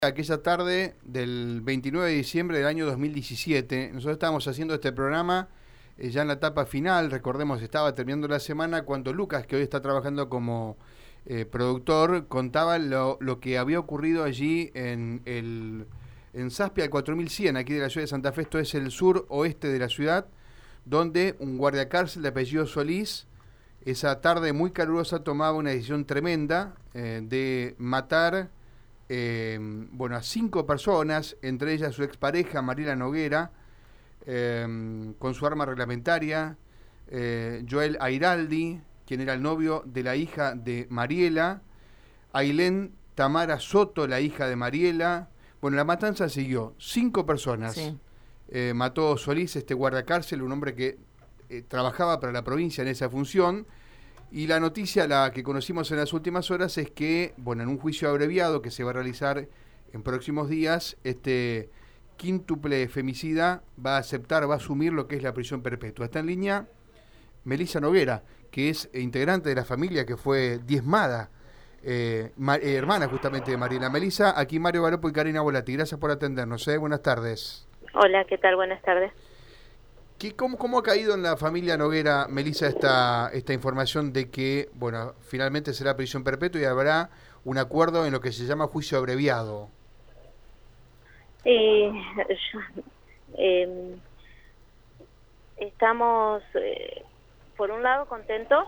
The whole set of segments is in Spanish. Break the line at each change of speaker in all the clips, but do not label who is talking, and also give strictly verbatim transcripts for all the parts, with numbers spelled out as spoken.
Aquella tarde del veintinueve de diciembre del año dos mil diecisiete, nosotros estábamos haciendo este programa eh, ya en la etapa final. Recordemos, estaba terminando la semana cuando Lucas, que hoy está trabajando como eh, productor, contaba lo, lo que había ocurrido allí en el en Saspia, al cuatro mil cien, aquí de la ciudad de Santa Fe. Esto es el sur oeste de la ciudad, donde un guardiacárcel de apellido Solís, esa tarde muy calurosa, tomaba una decisión tremenda eh, de matar Eh, bueno, a cinco personas, entre ellas su expareja Mariela Noguera, eh, con su arma reglamentaria, eh, Joel Airaldi, quien era el novio de la hija de Mariela, Ailén Tamara Soto, la hija de Mariela. Bueno, la matanza siguió, cinco personas. Sí. Eh, mató Solís, este guardacárcel, un hombre que eh, trabajaba para la provincia en esa función. Y la noticia, la que conocimos en las últimas horas, es que, bueno, en un juicio abreviado que se va a realizar en próximos días, este quíntuple femicida va a aceptar, va a asumir lo que es la prisión perpetua. Está en línea Melissa Noguera, que es integrante de la familia que fue diezmada, eh, ma, eh, hermana justamente de Mariela. Melissa, aquí Mario Garopo y Karina Volati. Gracias por atendernos. ¿eh? Buenas tardes.
Hola, ¿qué tal? Buenas tardes.
¿Qué, cómo, ¿Cómo ha caído en la familia Noguera, Melissa, esta, esta información de que, bueno, finalmente será prisión perpetua y habrá un acuerdo en lo que se llama juicio abreviado?
Eh, yo, eh, estamos, eh, por un lado, contentos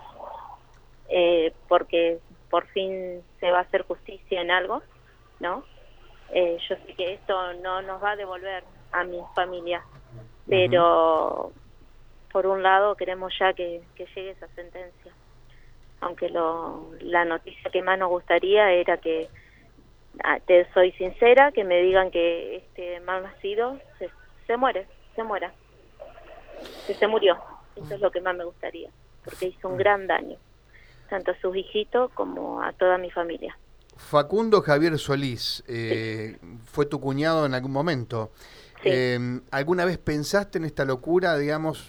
eh, porque por fin se va a hacer justicia en algo, ¿no? Eh, yo sé que esto no nos va a devolver a mi familia, pero uh-huh. por un lado queremos ya que, que llegue esa sentencia, aunque lo, la noticia que más nos gustaría era que, te soy sincera, que me digan que este mal nacido se, se muere, se muera, que se murió. Eso es lo que más me gustaría, porque hizo un gran daño, tanto a sus hijitos como a toda mi familia.
Facundo Javier Solís, eh, sí. fue tu cuñado en algún momento. Sí. Eh, ¿Alguna vez pensaste en esta locura, digamos?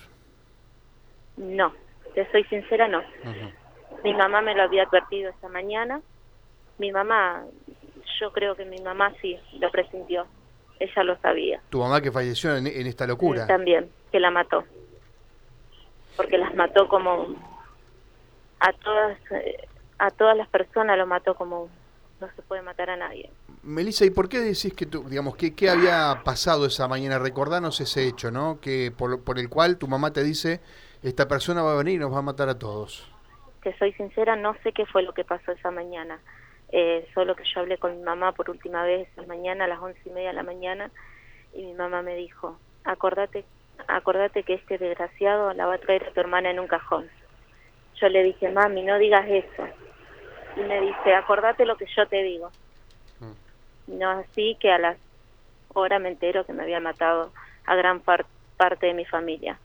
No, te soy sincera, no. Uh-huh. Mi mamá me lo había advertido esta mañana. Mi mamá, yo creo que mi mamá sí lo presintió. Ella lo sabía.
¿Tu mamá que falleció en, en esta locura?
Sí, también, que la mató. Porque las mató como... A todas, a todas las personas lo mató como... No se puede matar a nadie.
Melissa, ¿y por qué decís que tú, digamos, que qué había pasado esa mañana? Recordanos ese hecho, ¿no? Que por, por el cual tu mamá te dice, esta persona va a venir y nos va a matar a todos.
Te soy sincera, no sé qué fue lo que pasó esa mañana. Eh, solo que yo hablé con mi mamá por última vez esa mañana, a las once y media de la mañana, y mi mamá me dijo, acordate, acordate que este desgraciado la va a traer a tu hermana en un cajón. Yo le dije, mami, no digas eso. Y me dice, acordate lo que yo te digo. Mm. No así que a las horas me entero que me habían matado a gran par parte de mi familia.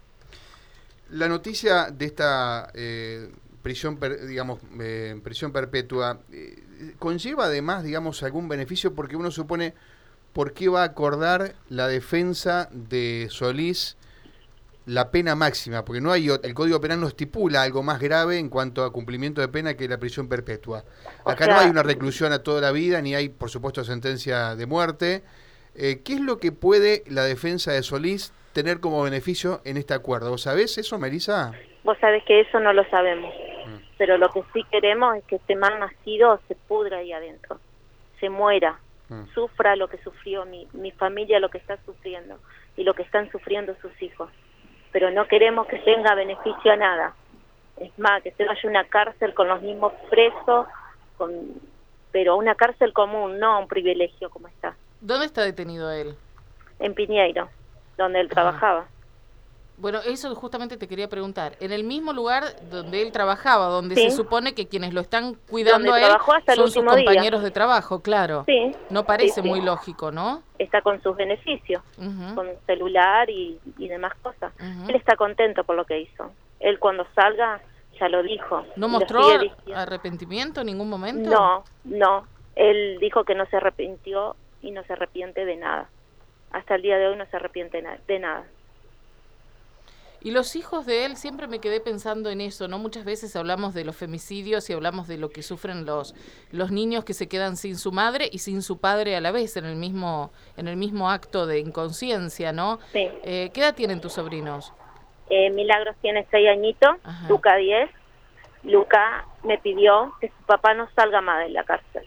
La noticia de esta eh, prisión, per, digamos, eh, prisión perpetua, eh, conlleva además, digamos, algún beneficio, porque uno supone, ¿por qué va a acordar la defensa de Solís la pena máxima? Porque no hay, el Código Penal no estipula algo más grave en cuanto a cumplimiento de pena que la prisión perpetua. Acá o sea, no hay una reclusión a toda la vida, ni hay, por supuesto, sentencia de muerte. Eh, ¿Qué es lo que puede la defensa de Solís tener como beneficio en este acuerdo? ¿Vos sabés eso, Melissa?
Vos sabés que eso no lo sabemos, mm. pero lo que sí queremos es que este mal nacido se pudra ahí adentro, se muera, mm. sufra lo que sufrió mi, mi familia, lo que está sufriendo y lo que están sufriendo sus hijos. Pero no queremos que tenga beneficio a nada. Es más, que se vaya a una cárcel con los mismos presos, con, pero una cárcel común, no un privilegio como está.
¿Dónde está detenido él?
En Piñeiro, donde él ah. trabajaba.
Bueno, eso justamente te quería preguntar. En el mismo lugar donde él trabajaba, donde sí. se supone que quienes lo están cuidando a él son sus compañeros día. de trabajo, claro. Sí. No parece sí, sí. muy lógico, ¿no?
Está con sus beneficios, uh-huh. con celular y, y demás cosas. Uh-huh. Él está contento por lo que hizo. Él cuando salga ya lo dijo.
¿No mostró arrepentimiento en ningún momento?
No, no. Él dijo que no se arrepintió y no se arrepiente de nada. Hasta el día de hoy no se arrepiente de nada.
Y los hijos de él, siempre me quedé pensando en eso, ¿no? Muchas veces hablamos de los femicidios y hablamos de lo que sufren los los niños que se quedan sin su madre y sin su padre a la vez, en el mismo en el mismo acto de inconsciencia, ¿no?
Sí.
Eh, ¿Qué edad tienen tus sobrinos?
Eh, Milagros tiene seis añitos, Ajá. Luca diez. Luca me pidió que su papá no salga más de la cárcel.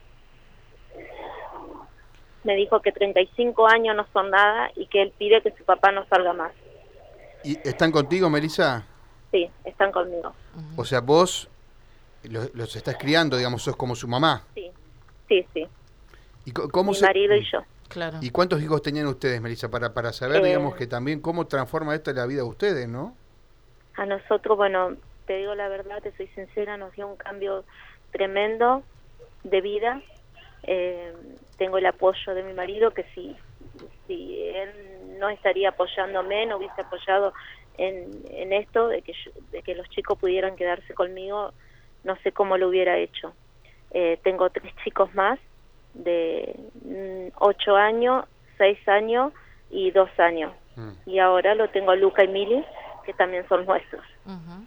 Me dijo que treinta y cinco años no son nada y que él pide que su papá no salga más.
¿Y están contigo, Melissa?
Sí, están conmigo.
Uh-huh. O sea, vos los, los estás criando, digamos, sos como su mamá.
Sí, sí, sí.
¿Y cómo
Mi
se...
marido y yo.
Claro.
¿Y cuántos hijos tenían ustedes, Melissa? Para, para saber, eh... digamos, que también cómo transforma esto la vida de ustedes, ¿no?
A nosotros, bueno, te digo la verdad, te soy sincera, nos dio un cambio tremendo de vida. Eh, tengo el apoyo de mi marido, que si, si él no estaría apoyándome, no hubiese apoyado en, en esto, de que, yo, de que los chicos pudieran quedarse conmigo, no sé cómo lo hubiera hecho. Eh, tengo tres chicos más, de mm, ocho años, seis años y dos años. Mm. Y ahora lo tengo a Luca y Mili, que también son nuestros.
Uh-huh.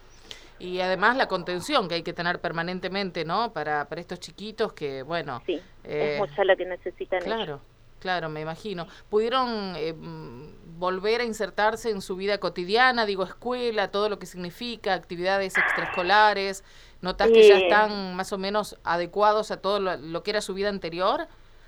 Y además la contención que hay que tener permanentemente, ¿no? Para, para estos chiquitos que, bueno...
Sí,
eh,
es mucha la que necesitan
Claro,
ellos.
claro, me imagino. ¿Pudieron eh, volver a insertarse en su vida cotidiana? Digo, escuela, todo lo que significa, actividades extraescolares. ¿Notas que
eh,
ya están más o menos adecuados a todo lo, lo que era su vida anterior?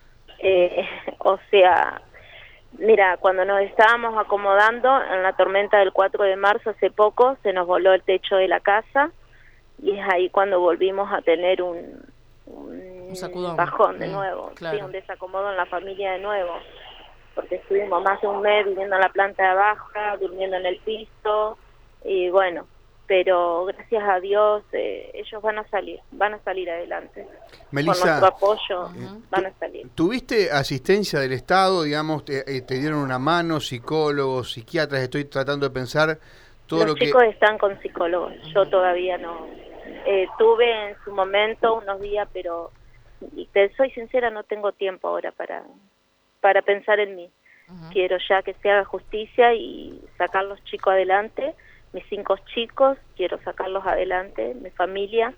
Eh, o sea... Mira, cuando nos estábamos acomodando en la tormenta del cuatro de marzo, hace poco, se nos voló el techo de la casa y es ahí cuando volvimos a tener un, un, un sacudón. bajón de mm, nuevo, claro. Sí, un desacomodo en la familia de nuevo, porque estuvimos más de un mes viviendo en la planta de abajo, durmiendo en el piso y bueno, pero gracias a Dios eh, ellos van a salir, van a salir adelante.
Melissa,
con nuestro apoyo uh-huh. van a salir.
¿Tuviste asistencia del Estado, digamos, te, te dieron una mano, psicólogos, psiquiatras? Estoy tratando de pensar todo
Los
lo que...
Los chicos están con psicólogos, yo todavía no. Eh, tuve en su momento unos días, pero y te soy sincera, no tengo tiempo ahora para, para pensar en mí. Uh-huh. Quiero ya que se haga justicia y sacar los chicos adelante. Mis cinco chicos, quiero sacarlos adelante, mi familia.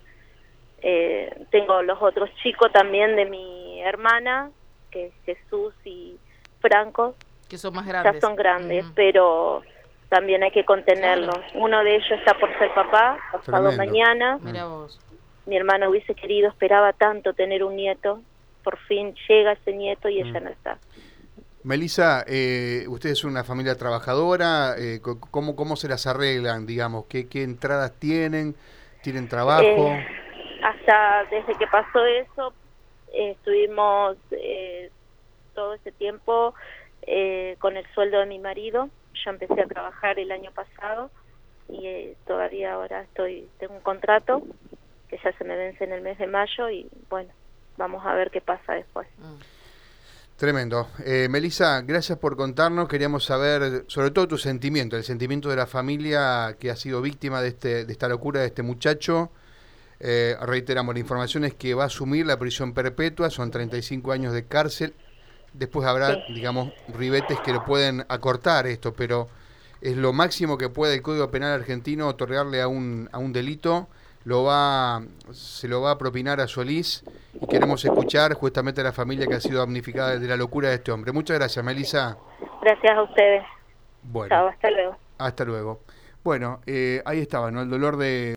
Eh, tengo los otros chicos también de mi hermana, que es Jesús y Franco.
Que son más grandes.
Ya son grandes, mm. pero también hay que contenerlos. Claro. Uno de ellos está por ser papá, pasado Tremendo. mañana.
Mira vos.
Mi hermana hubiese querido, esperaba tanto tener un nieto. Por fin llega ese nieto y mm. ella no está.
Melissa, eh, ustedes son una familia trabajadora, eh, ¿cómo, ¿cómo se las arreglan, digamos? ¿Qué, qué entradas tienen? ¿Tienen trabajo?
Eh, hasta desde que pasó eso, eh, estuvimos eh, todo ese tiempo eh, con el sueldo de mi marido. Yo empecé a trabajar el año pasado y eh, todavía ahora estoy tengo un contrato que ya se me vence en el mes de mayo y bueno, vamos a ver qué pasa después. Mm.
Tremendo. Eh, Melissa, gracias por contarnos. Queríamos saber sobre todo tu sentimiento, el sentimiento de la familia que ha sido víctima de este de esta locura de este muchacho. Eh, reiteramos, la información es que va a asumir la prisión perpetua, son treinta y cinco años de cárcel. Después habrá, sí. digamos, ribetes que lo pueden acortar esto, pero es lo máximo que puede el Código Penal argentino otorgarle a un a un delito. Lo va, se lo va a propinar a Solís y queremos escuchar justamente a la familia que ha sido damnificada de la locura de este hombre. Muchas gracias, Melissa.
Gracias a ustedes.
Bueno,
Chao, hasta luego.
Hasta luego. Bueno, eh, ahí estaba, ¿no? El dolor de...